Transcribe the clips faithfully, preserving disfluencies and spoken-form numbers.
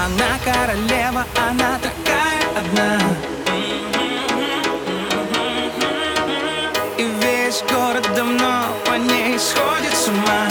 Она королева, она такая одна. И весь город давно по ней сходит с ума.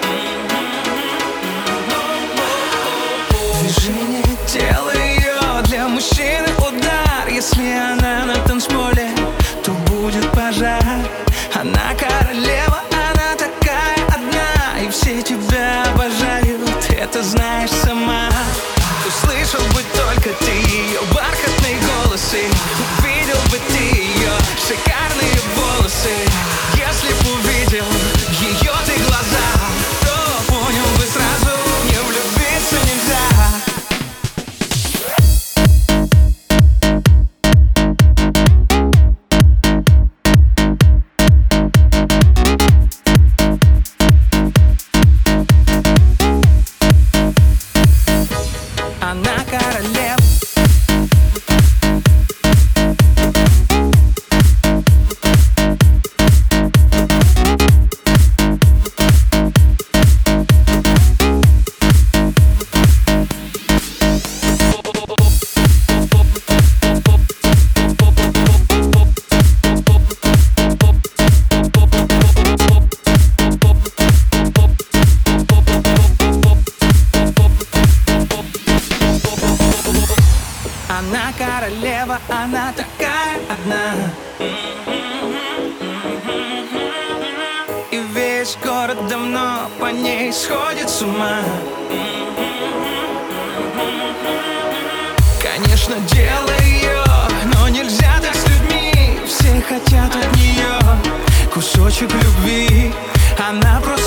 Движение тела ее для мужчины удар. Если она на танцполе, то будет пожар. Она королева, она такая одна. И все тебя обожают, это знаешь сама. Услышал бы только ты ее бархатные голосы, увидел бы ты ее шикарные волосы. Если б увидел ее ты глаза, то понял бы сразу, не влюбиться нельзя. Она королева. Она королева, она такая одна. И весь город давно по ней сходит с ума. Конечно, дело ее, но нельзя так с людьми. Все хотят от нее кусочек любви. Она просто